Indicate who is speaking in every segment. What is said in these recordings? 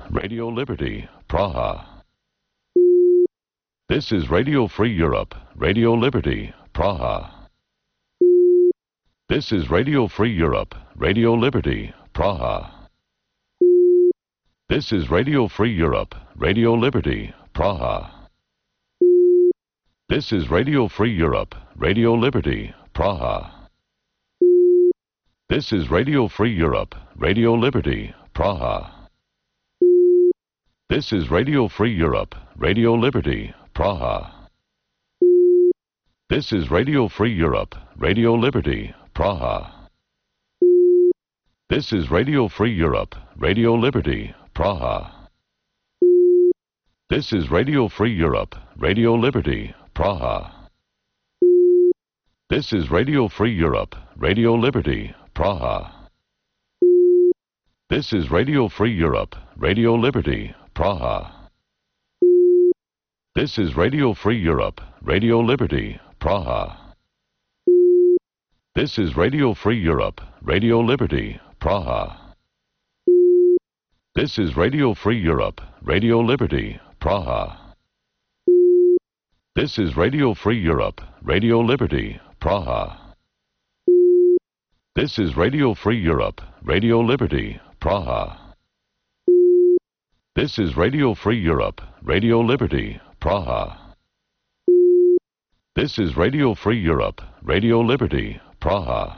Speaker 1: Radio Liberty, Praha. This is Radio Free Europe, Radio Liberty, Praha. This is Radio Free Europe, Radio Liberty, Praha. This is Radio Free Europe, Radio Liberty, Praha. This is Radio Free Europe, Radio Liberty, Praha. This is Radio Free Europe, Radio Liberty, Praha. This is Radio Free Europe, Radio Liberty, Praha. This is Radio Free Europe, Radio Liberty, Praha. This is Radio Free Europe, Radio Liberty, Praha. This is Radio Free Europe, Radio Liberty, Praha. This is Radio Free Europe, Radio Liberty, Praha. This is Radio Free Europe, Radio Liberty, Praha. This is Radio Free Europe, Radio Liberty, Praha. This is Radio Free Europe, Radio Liberty, Praha. This is Radio Free Europe, Radio Liberty, Praha. This is Radio Free Europe, Radio Liberty, Praha. This is Radio Free Europe, Radio Liberty, Praha. This is Radio Free Europe, Radio Liberty, Praha. This is Radio Free Europe, Radio Liberty, Praha.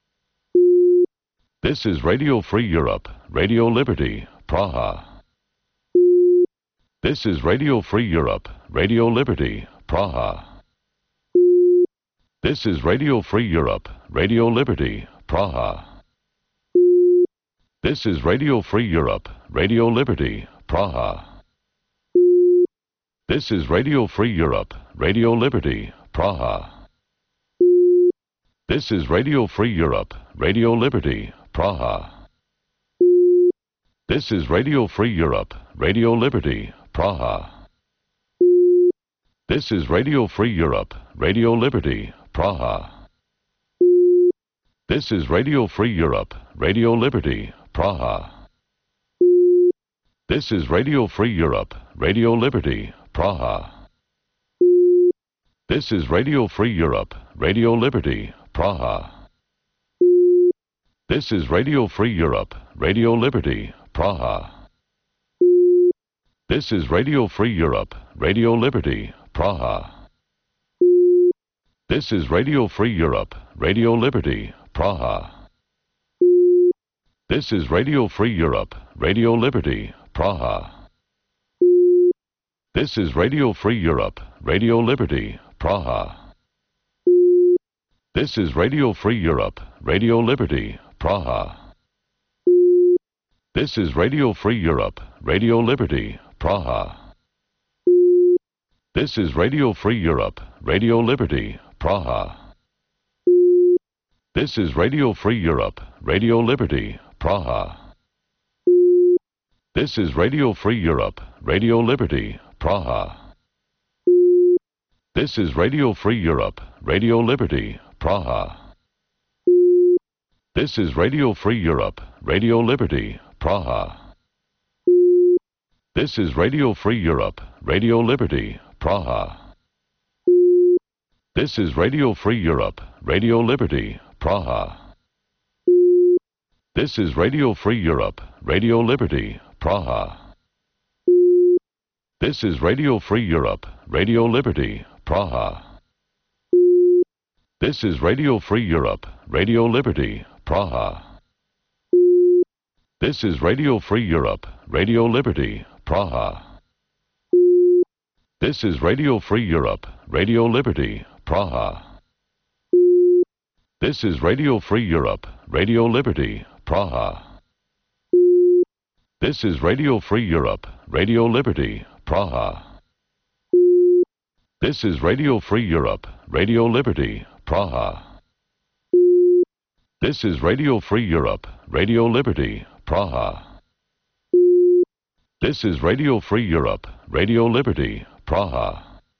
Speaker 1: This is Radio Free Europe, Radio Liberty, Praha. This is Radio Free Europe, Radio Liberty, Praha. This is Radio Free Europe, Radio Liberty, Praha. This is Radio Free Europe, Radio Liberty, Praha. This is Radio Free Europe, Radio Liberty, Praha. This is Radio Free Europe, Radio Liberty, Praha. This is Radio Free Europe, Radio Liberty, Praha. This is Radio Free Europe, Radio Liberty, Praha. This is Radio Free Europe, Radio Liberty, Praha. This is Radio Free Europe, Radio Liberty, Praha. This is Radio Free Europe, Radio Liberty, Praha. This is Radio Free Europe, Radio Liberty, Praha. This is Radio Free Europe, Radio Liberty, Praha. This is Radio Free Europe, Radio Liberty, Praha. This is Radio Free Europe, Radio Liberty, Praha. This is Radio Free Europe, Radio Liberty, Praha. This is Radio Free Europe, Radio Liberty, Praha. This is Radio Free Europe, Radio Liberty, Praha. This is Radio Free Europe, Radio Liberty, Praha. This is Radio Free Europe, Radio Liberty, Praha. This is Radio Free Europe, Radio Liberty, Praha. This is Radio Free Europe, Radio Liberty, Praha. This is Radio Free Europe, Radio Liberty, Praha. This is Radio Free Europe, Radio Liberty, Praha. This is Radio Free Europe, Radio Liberty, Praha. This is Radio Free Europe, Radio Liberty, Praha. This is Radio Free Europe, Radio Liberty, Praha. This is Radio Free Europe, Radio Liberty, Praha. This is Radio Free Europe, Radio Liberty, Praha. This is Radio Free Europe, Radio Liberty, Praha. This is Radio Free Europe, Radio Liberty, Praha. This is Radio Free Europe, Radio Liberty, Praha. This is Radio Free Europe, Radio Liberty, Praha. This is Radio Free Europe, Radio Liberty, Praha. This is Radio Free Europe, Radio Liberty, Praha.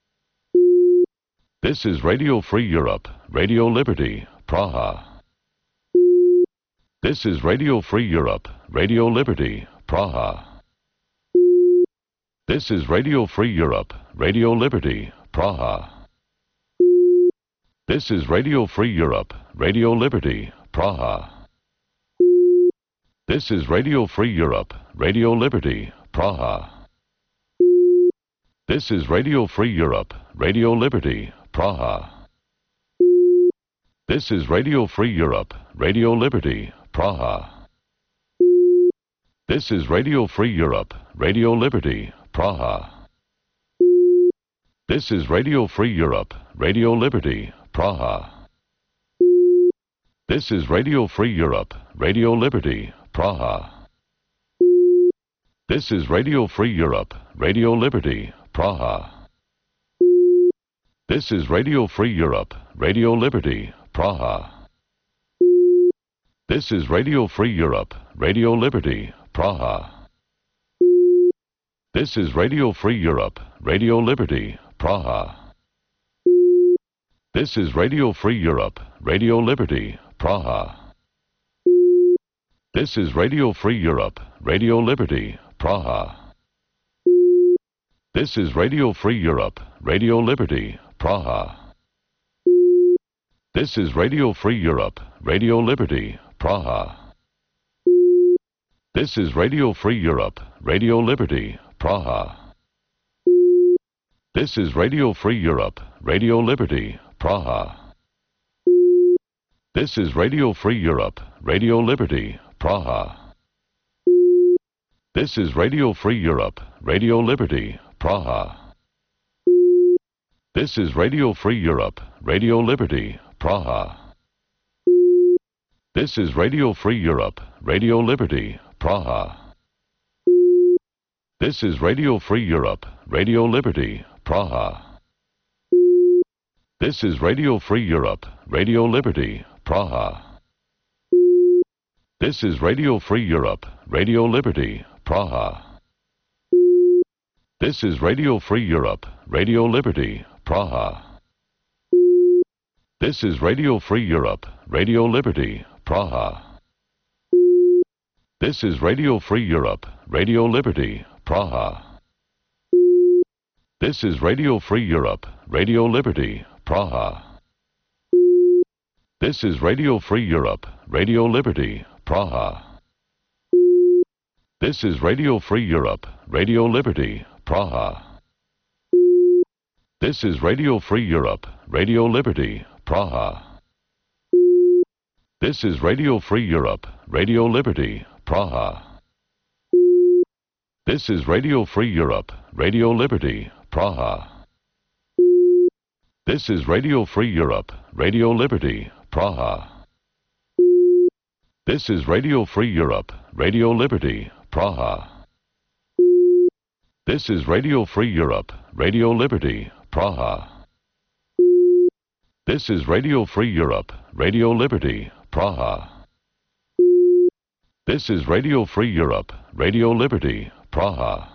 Speaker 1: This is Radio Free Europe, Radio Liberty, Praha. This is Radio Free Europe, Radio Liberty, Praha. This is Radio Free Europe, Radio Liberty, Praha. This is Radio Free Europe, Radio Liberty, Praha. This is Radio Free Europe, Radio Liberty, Praha. This is Radio Free Europe, Radio Liberty, Praha. This is Radio Free Europe, Radio Liberty, Praha. This is Radio Free Europe, Radio Liberty, Praha. This is Radio Free Europe, Radio Liberty, Praha. This is Radio Free Europe, Radio Liberty, Praha. This is Radio Free Europe, Radio Liberty, Praha. This is Radio Free Europe, Radio Liberty, Praha. This is Radio Free Europe, Radio Liberty, Praha. This is Radio Free Europe, Radio Liberty, Praha. This is Radio Free Europe, Radio Liberty, Praha. This is Radio Free Europe, Radio Liberty, Praha. This is Radio Free Europe, Radio Liberty, Praha. This is Radio Free Europe, Radio Liberty, Praha. This is Radio Free Europe, Radio Liberty, Praha. This is Radio Free Europe, Radio Liberty, Praha. This is Radio Free Europe, Radio Liberty, Praha. This is Radio Free Europe, Radio Liberty, Praha. This is Radio Free Europe, Radio Liberty, Praha. This is Radio Free Europe, Radio Liberty, Praha. This is Radio Free Europe, Radio Liberty, Praha. This is Radio Free Europe, Radio Liberty, Praha. This is Radio Free Europe, Radio Liberty, Praha. This is Radio Free Europe, Radio Liberty, Praha. This is Radio Free Europe, Radio Liberty, Praha. This is Radio Free Europe, Radio Liberty, Praha. This is Radio Free Europe, Radio Liberty, Praha. This is Radio Free Europe, Radio Liberty, Praha. This is Radio Free Europe, Radio Liberty, Praha. This is Radio Free Europe, Radio Liberty, Praha. This is Radio Free Europe, Radio Liberty, Praha. This is Radio Free Europe, Radio Liberty, Praha. This is Radio Free Europe, Radio Liberty, Praha. This is Radio Free Europe, Radio Liberty, Praha. This is Radio Free Europe, Radio Liberty, Praha. This is Radio Free Europe, Radio Liberty, Praha. This is Radio Free Europe, Radio Liberty, Praha.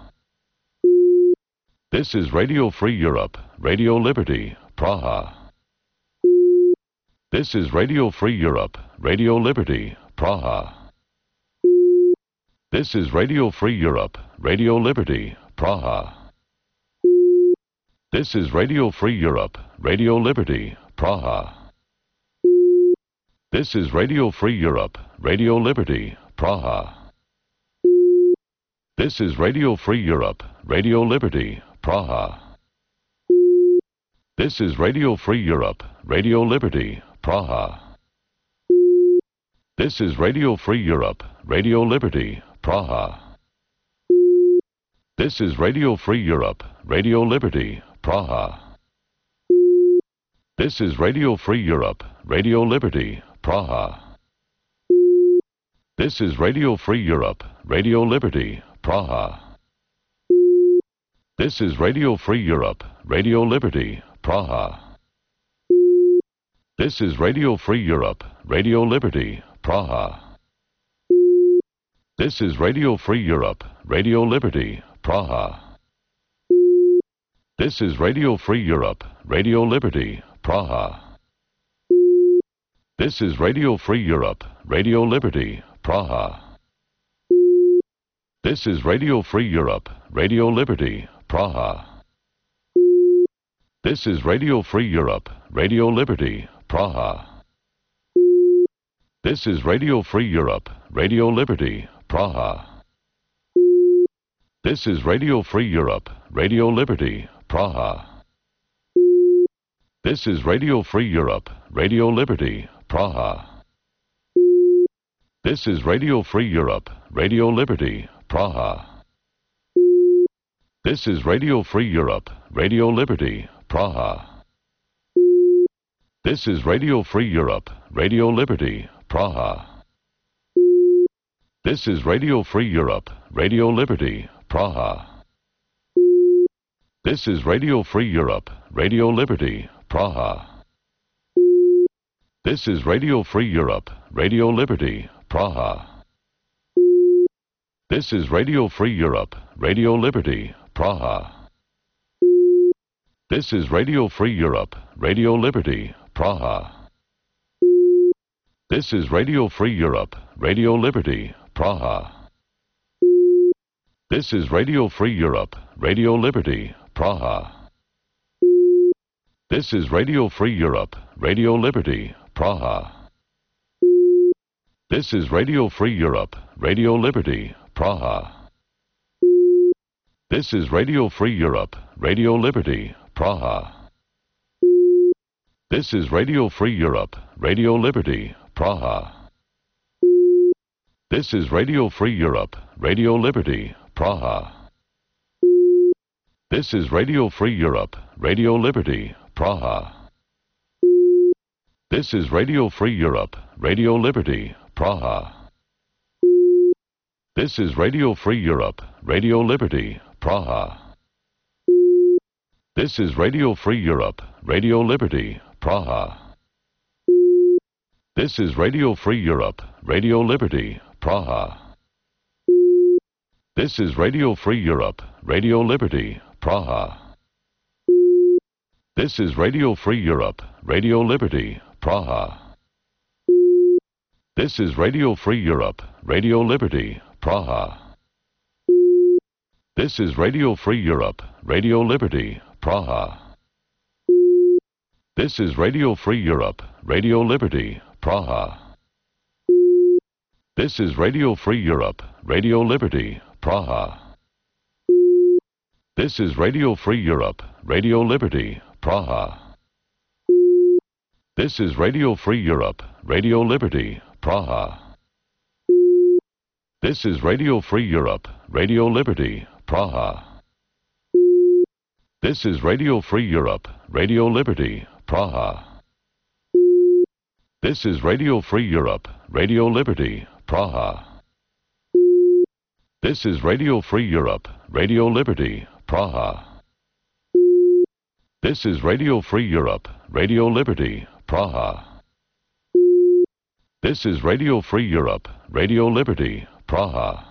Speaker 1: This is Radio Free Europe, Radio Liberty, Praha. This is Radio Free Europe, Radio Liberty, Praha. This is Radio Free Europe, Radio Liberty, Praha. This is Radio Free Europe, Radio Liberty, Praha. This is Radio Free Europe, Radio Liberty, Praha. This is Radio Free Europe, Radio Liberty, Praha. This is Radio Free Europe, Radio Liberty, Praha. This is Radio Free Europe, Radio Liberty, Praha. This is Radio Free Europe, Radio Liberty, Praha. This is Radio Free Europe, Radio Liberty, Praha. This is Radio Free Europe, Radio Liberty, Praha. This is Radio Free Europe, Radio Liberty, Praha. This is Radio Free Europe, Radio Liberty, Praha. This is Radio Free Europe, Radio Liberty, Praha. This is Radio Free Europe, Radio Liberty, Praha. This is Radio Free Europe, Radio Liberty, Praha. This is Radio Free Europe, Radio Liberty, Praha. This is Radio Free Europe, Radio Liberty, Praha. This is Radio Free Europe, Radio Liberty, Praha. This is Radio Free Europe, Radio Liberty, Praha. This is Radio Free Europe, Radio Liberty, Praha. This is Radio Free Europe, Radio Liberty, Praha. This is Radio Free Europe, Radio Liberty, Praha. This is Radio Free Europe, Radio Liberty, Praha. This is Radio Free Europe, Radio Liberty, Praha. This is Radio Free Europe, Radio Liberty, Praha. This is Radio Free Europe, Radio Liberty, Praha. This is Radio Free Europe, Radio Liberty, Praha. This is Radio Free Europe, Radio Liberty, Praha. This is Radio Free Europe, Radio Liberty, Praha. This is Radio Free Europe, Radio Liberty, Praha. This is Radio Free Europe, Radio Liberty, Praha. This is Radio Free Europe, Radio Liberty, Praha. This is Radio Free Europe, Radio Liberty, Praha. This is Radio Free Europe, Radio Liberty, Praha. This is Radio Free Europe, Radio Liberty, Praha. This is Radio Free Europe, Radio Liberty, Praha. This is Radio Free Europe, Radio Liberty, Praha. This is Radio Free Europe, Radio Liberty, Praha. This is Radio Free Europe, Radio Liberty, Praha. This is Radio Free Europe, Radio Liberty, Praha. This is Radio Free Europe, Radio Liberty, Praha. This is Radio Free Europe, Radio Liberty, Praha. This is Radio Free Europe, Radio Liberty, Praha. This is Radio Free Europe, Radio Liberty, Praha. This is Radio Free Europe, Radio Liberty, Praha. This is Radio Free Europe, Radio Liberty, Praha. This is Radio Free Europe, Radio Liberty, Praha. This is Radio Free Europe, Radio Liberty, Praha. This is Radio Free Europe, Radio Liberty, Praha. This is Radio Free Europe, Radio Liberty, Praha. This is Radio Free Europe, Radio Liberty, Praha. This is Radio Free Europe, Radio Liberty, Praha. This is Radio Free Europe, Radio Liberty, Praha. This is Radio Free Europe, Radio Liberty, Praha.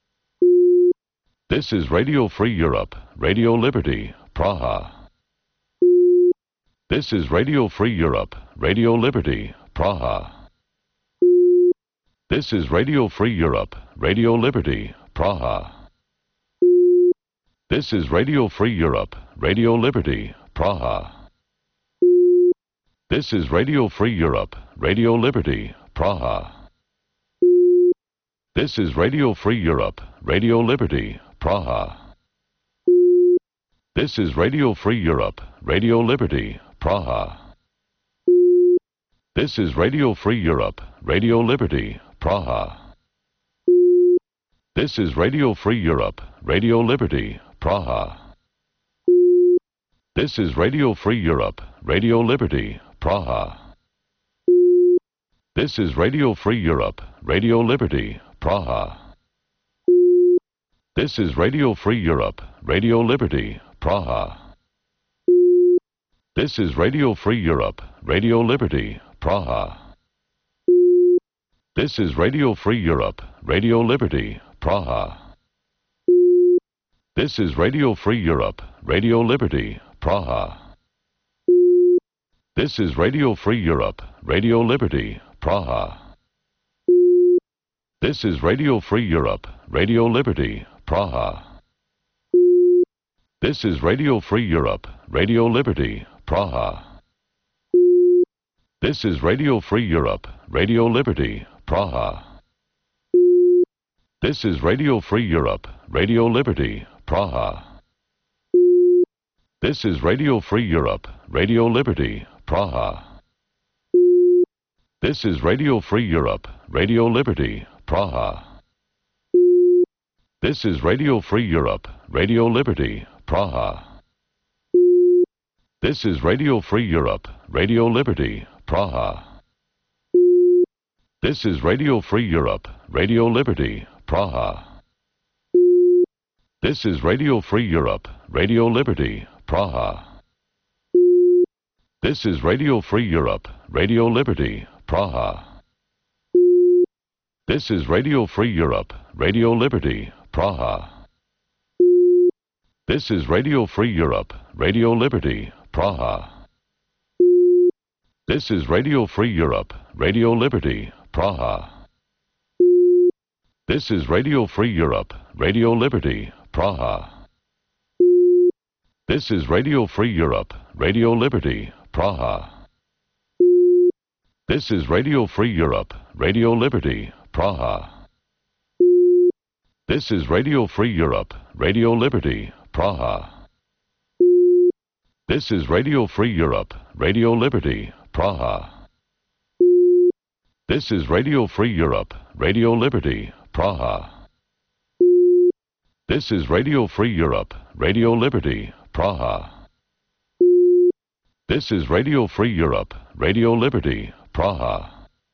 Speaker 1: This is Radio Free Europe, Radio Liberty, Praha. This is Radio Free Europe, Radio Liberty, Praha. This is Radio Free Europe, Radio Liberty, Praha. This is Radio Free Europe, Radio Liberty, Praha. This is Radio Free Europe, Radio Liberty, Praha. This is Radio Free Europe, Radio Liberty, Praha. This is Radio Free Europe, Radio Liberty, Praha. This is Radio Free Europe, Radio Liberty, Praha. This is Radio Free Europe, Radio Liberty, Praha. This is Radio Free Europe, Radio Liberty, Praha. This is Radio Free Europe, Radio Liberty, Praha. This is Radio Free Europe, Radio Liberty, Praha. This is Radio Free Europe, Radio Liberty, Praha. This is Radio Free Europe, Radio Liberty, Praha. This is Radio Free Europe, Radio Liberty, Praha. This is Radio Free Europe, Radio Liberty, Praha. This is Radio Free Europe, Radio Liberty, Praha. This is Radio Free Europe, Radio Liberty, Praha. This is Radio Free Europe, Radio Liberty, Praha. This is Radio Free Europe, Radio Liberty, Praha. This is Radio Free Europe, Radio Liberty, Praha. This is Radio Free Europe, Radio Liberty, Praha. This is Radio Free Europe, Radio Liberty, Praha. This is Radio Free Europe, Radio Liberty, Praha. This is Radio Free Europe, Radio Liberty, Praha. This is Radio Free Europe, Radio Liberty, Praha. This is Radio Free Europe, Radio Liberty, Praha. This is Radio Free Europe, Radio Liberty, Praha. This is Radio Free Europe, Radio Liberty, Praha. This is Radio Free Europe, Radio Liberty, Praha. This is Radio Free Europe, Radio Liberty, Praha. This is Radio Free Europe, Radio Liberty, Praha. This is Radio Free Europe, Radio Liberty, Praha. This is Radio Free Europe, Radio Liberty, Praha. This is Radio Free Europe, Radio Liberty, Praha. This is Radio Free Europe, Radio Liberty, Praha. This is Radio Free Europe, Radio Liberty, Praha. This is Radio Free Europe, Radio Liberty, Praha.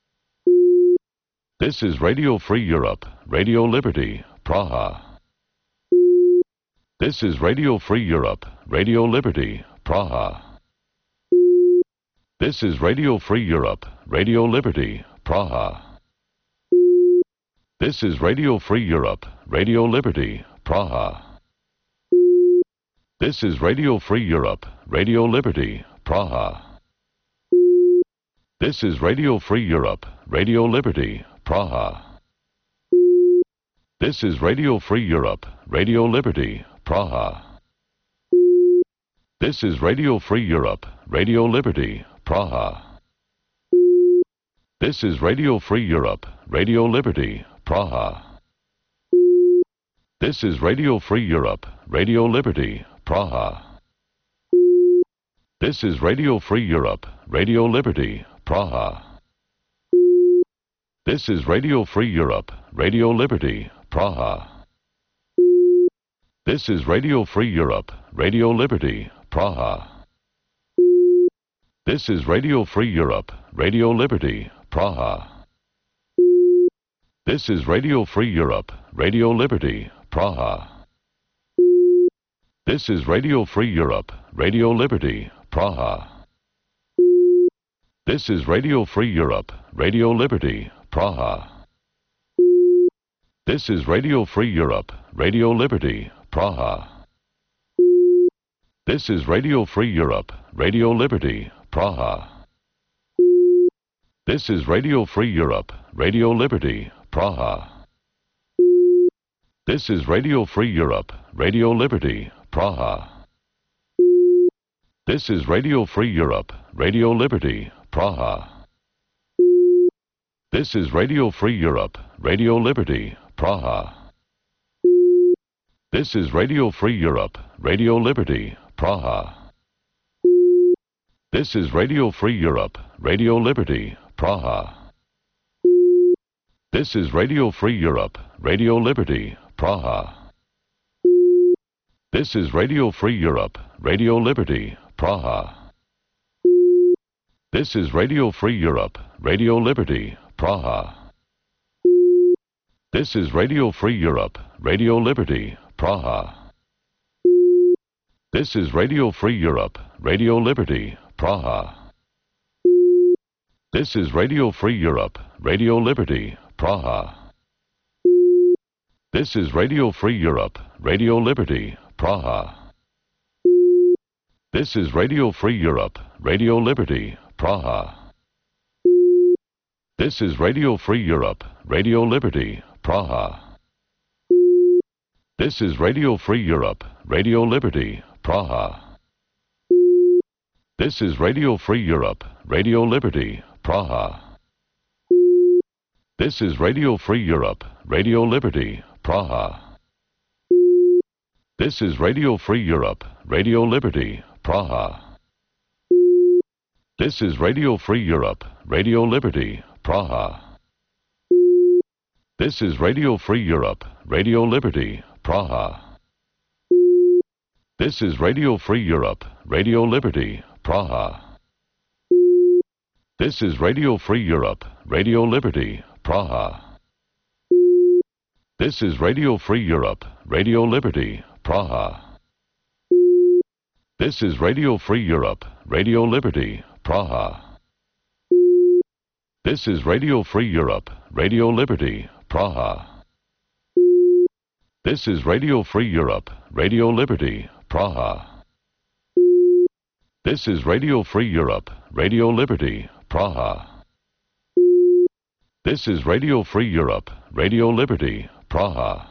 Speaker 1: This is Radio Free Europe, Radio Liberty, Praha. This is Radio Free Europe, Radio Liberty, Praha. This is Radio Free Europe, Radio Liberty, Praha. This is Radio Free Europe, Radio Liberty, Praha. This is Radio Free Europe, Radio Liberty, Praha. This is Radio Free Europe, Radio Liberty, Praha. This is Radio Free Europe, Radio Liberty, Praha. This is Radio Free Europe, Radio Liberty, Praha. This is Radio Free Europe, Radio Liberty, Praha. This is Radio Free Europe, Radio Liberty, Praha. This is Radio Free Europe, Radio Liberty, Praha. This is Radio Free Europe, Radio Liberty, Praha. This is Radio Free Europe, Radio Liberty, Praha. This is Radio Free Europe, Radio Liberty, Praha. This is Radio Free Europe, Radio Liberty, Praha. This is Radio Free Europe, Radio Liberty, Praha. This is Radio Free Europe, Radio Liberty, Praha. This is Radio Free Europe, Radio Liberty, Praha. This is Radio Free Europe, Radio Liberty, Praha. This is Radio Free Europe, Radio Liberty, Praha. This is Radio Free Europe, Radio Liberty, Praha. This is Radio Free Europe, Radio Liberty, Praha. This is Radio Free Europe, Radio Liberty, Praha. This is Radio Free Europe, Radio Liberty, Praha. This is Radio Free Europe, Radio Liberty, Praha. This is Radio Free Europe, Radio Liberty, Praha. This is Radio Free Europe, Radio Liberty, Praha. This is Radio Free Europe, Radio Liberty, Praha. This is Radio Free Europe, Radio Liberty, Praha. This is Radio Free Europe, Radio Liberty, Praha. This is Radio Free Europe, Radio Liberty, Praha. This is Radio Free Europe, Radio Liberty, Praha. This is Radio Free Europe, Radio Liberty, Praha. This is Radio Free Europe, Radio Liberty, Praha. This is Radio Free Europe, Radio Liberty, Praha. This is Radio Free Europe, Radio Liberty, Praha. This is Radio Free Europe, Radio Liberty, Praha. This is Radio Free Europe, Radio Liberty, Praha. This is Radio Free Europe, Radio Liberty, Praha. This is Radio Free Europe, Radio Liberty, Praha. This is Radio Free Europe, Radio Liberty, Praha. This is Radio Free Europe, Radio Liberty, Praha. This is Radio Free Europe, Radio Liberty, Praha. This is Radio Free Europe, Radio Liberty, Praha. This is Radio Free Europe, Radio Liberty, Praha. This is Radio Free Europe, Radio Liberty, Praha. This is Radio Free Europe, Radio Liberty, Praha. This is Radio Free Europe, Radio Liberty, Praha.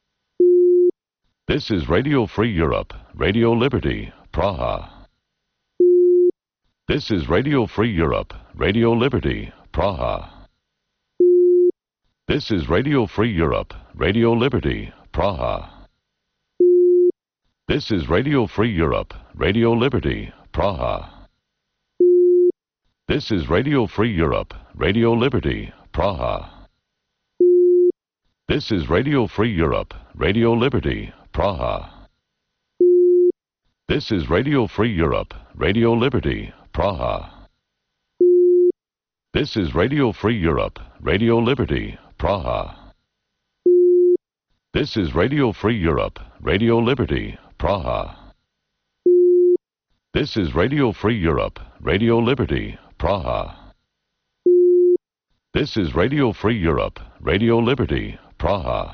Speaker 1: This is Radio Free Europe, Radio Liberty, Praha. This is Radio Free Europe, Radio Liberty, Praha. This is Radio Free Europe, Radio Liberty, Praha. This is Radio Free Europe, Radio Liberty, Praha. This is Radio Free Europe, Radio Liberty, Praha. This is Radio Free Europe, Radio Liberty, Praha. This is Radio Free Europe, Radio Liberty, Praha. This is Radio Free Europe, Radio Liberty, Praha. This is Radio Free Europe, Radio Liberty, Praha. This is Radio Free Europe, Radio Liberty, Praha. This is Radio Free Europe, Radio Liberty, Praha.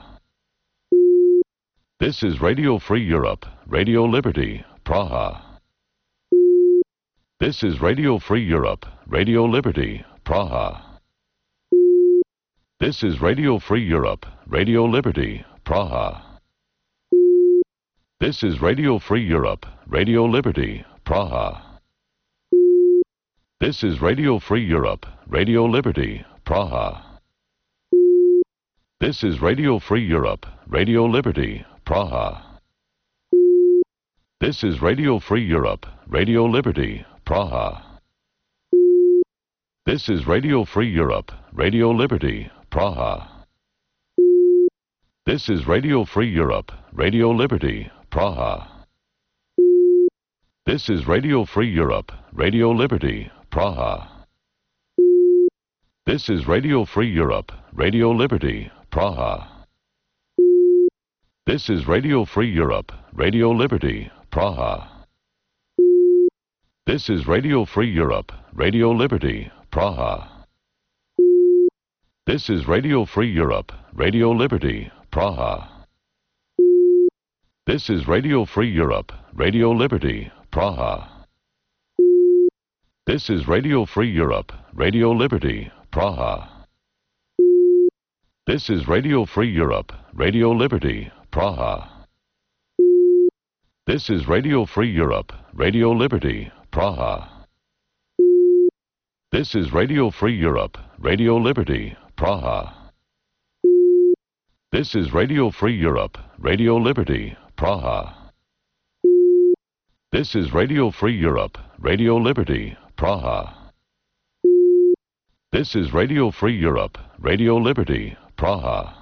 Speaker 1: This is Radio Free Europe, Radio Liberty, Praha. This is Radio Free Europe, Radio Liberty, Praha. This is Radio Free Europe, Radio Liberty, Praha. This is Radio Free Europe, Radio Liberty, Praha. This is Radio Free Europe, Radio Liberty, Praha. This is Radio Free Europe, Radio Liberty, Praha. This is Radio Free Europe, Radio Liberty, Praha. This is Radio Free Europe, Radio Liberty, Praha. This is Radio Free Europe, Radio Liberty, Praha. This is Radio Free Europe, Radio Liberty, Praha. This is Radio Free Europe, Radio Liberty, Praha. This is Radio Free Europe, Radio Liberty, Praha. This is Radio Free Europe, Radio Liberty, Praha. This is Radio Free Europe, Radio Liberty, Praha. This is Radio Free Europe, Radio Liberty, Praha. This is Radio Free Europe, Radio Liberty, Praha. This is Radio Free Europe, Radio Liberty, Praha. This is Radio Free Europe, Radio Liberty, Praha. This is Radio Free Europe, Radio Liberty, Praha. This is Radio Free Europe, Radio Liberty, Praha. This is Radio Free Europe, Radio Liberty, Praha. This is Radio Free Europe, Radio Liberty, Praha.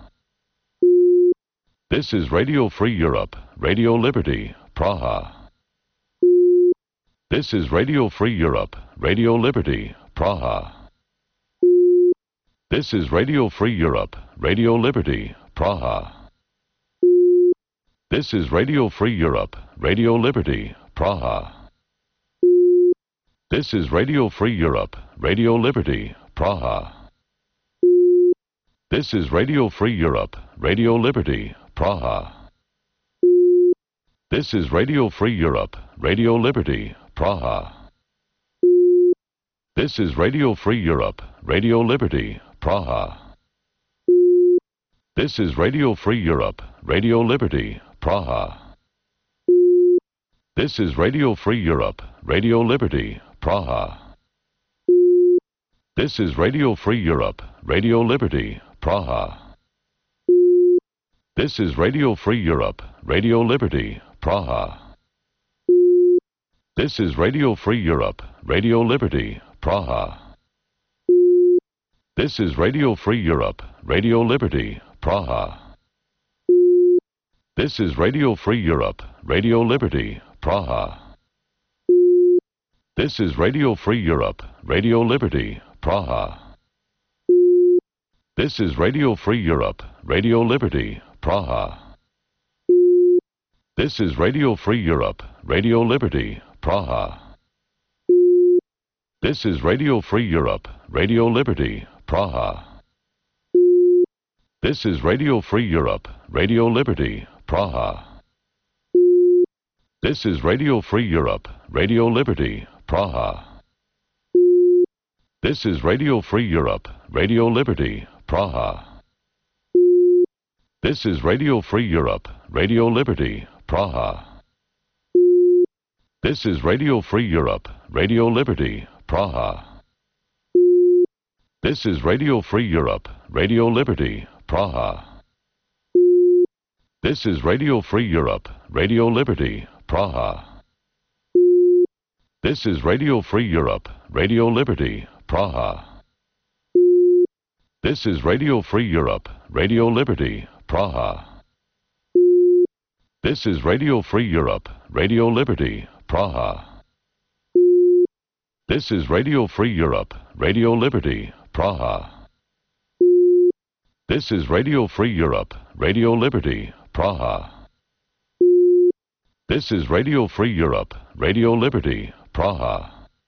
Speaker 1: This is Radio Free Europe, Radio Liberty, Praha. This is Radio Free Europe, Radio Liberty, Praha. This is Radio Free Europe, Radio Liberty, Praha. This is Radio Free Europe, Radio Liberty, Praha. This is Radio Free Europe, Radio Liberty, Praha. This is Radio Free Europe, Radio Liberty, Praha. This is Radio Free Europe, Radio Liberty, Praha. This is Radio Free Europe, Radio Liberty, Praha. This is Radio Free Europe, Radio Liberty, Praha. This is Radio Free Europe, Radio Liberty, Praha. This is Radio Free Europe, Radio Liberty, Praha. This is Radio Free Europe, Radio Liberty, Praha. This is Radio Free Europe, Radio Liberty, Praha. This is Radio Free Europe, Radio Liberty, Praha. This is Radio Free Europe, Radio Liberty, Praha. This is Radio Free Europe, Radio Liberty, Praha. This is Radio Free Europe, Radio Liberty, Praha. This is Radio Free Europe, Radio Liberty, Praha. This is Radio Free Europe, Radio Liberty, Praha. This is Radio Free Europe, Radio Liberty, Praha. This is Radio Free Europe, Radio Liberty, Praha. This is Radio Free Europe, Radio Liberty, Praha. This is Radio Free Europe, Radio Liberty, Praha. This is Radio Free Europe, Radio Liberty, Praha. This is Radio Free Europe, Radio Liberty, Praha. This is Radio Free Europe, Radio Liberty, Praha. This is Radio Free Europe, Radio Liberty, Praha. This is Radio Free Europe, Radio Liberty, Praha. This is Radio Free Europe, Radio Liberty, Praha. This is Radio Free Europe, Radio Liberty, Praha. This is Radio Free Europe, Radio Liberty, Praha. This is Radio Free Europe, Radio Liberty, Praha.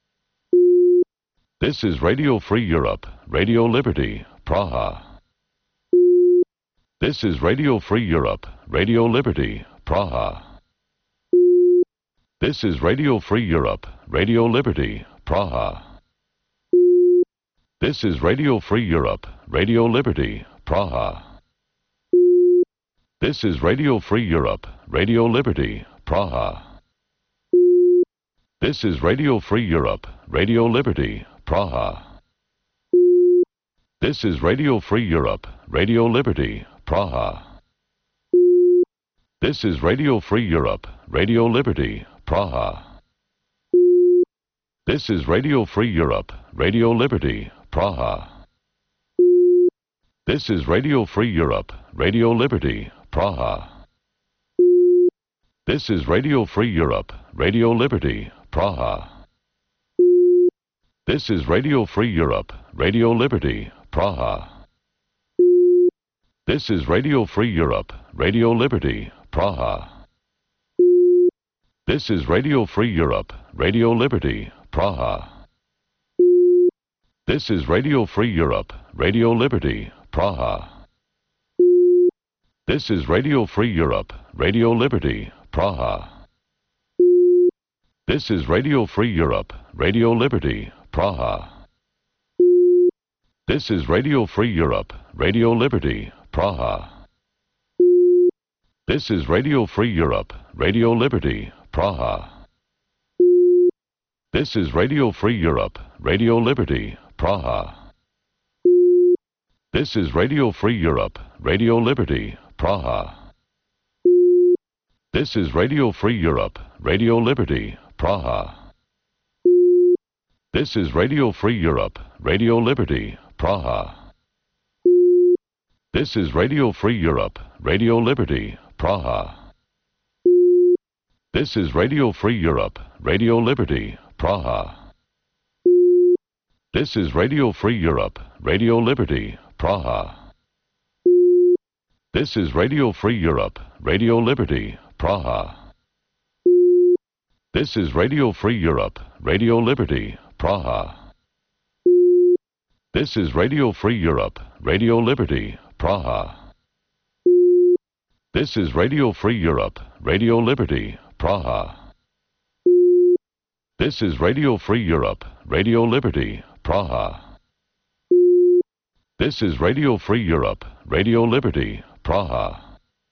Speaker 1: This is Radio Free Europe, Radio Liberty, Praha. This is Radio Free Europe, Radio Liberty, Praha. This is Radio Free Europe, Radio Liberty, Praha. This is Radio Free Europe, Radio Liberty, Praha. This is Radio Free Europe, Radio Liberty, Praha. This is Radio Free Europe, Radio Liberty, Praha. This is Radio Free Europe, Radio Liberty, Praha. This is Radio Free Europe, Radio Liberty, Praha. This is Radio Free Europe, Radio Liberty, Praha. This is Radio Free Europe, Radio Liberty, Praha. This is Radio Free Europe, Radio Liberty, Praha. This is Radio Free Europe, Radio Liberty, Praha. This is Radio Free Europe, Radio Liberty, Praha. This is Radio Free Europe, Radio Liberty, Praha. This is Radio Free Europe, Radio Liberty, Praha. This is Radio Free Europe, Radio Liberty, Praha. This is Radio Free Europe, Radio Liberty, Praha. This is Radio Free Europe, Radio Liberty, Praha. This is Radio Free Europe, Radio Liberty, Praha. This is Radio Free Europe, Radio Liberty, Praha. This is Radio Free Europe, Radio Liberty, Praha. This is Radio Free Europe, Radio Liberty, Praha. This is Radio Free Europe, Radio Liberty, Praha. This is Radio Free Europe, Radio Liberty, Praha. This is Radio Free Europe, Radio Liberty, Praha. This is Radio Free Europe, Radio Liberty, Praha. This is Radio Free Europe, Radio Liberty, Praha. This is Radio Free Europe, Radio Liberty, Praha. This is Radio Free Europe, Radio Liberty, Praha. This is Radio Free Europe, Radio Liberty, Praha. This is Radio Free Europe, Radio Liberty, Praha. This is Radio Free Europe, Radio Liberty, Praha.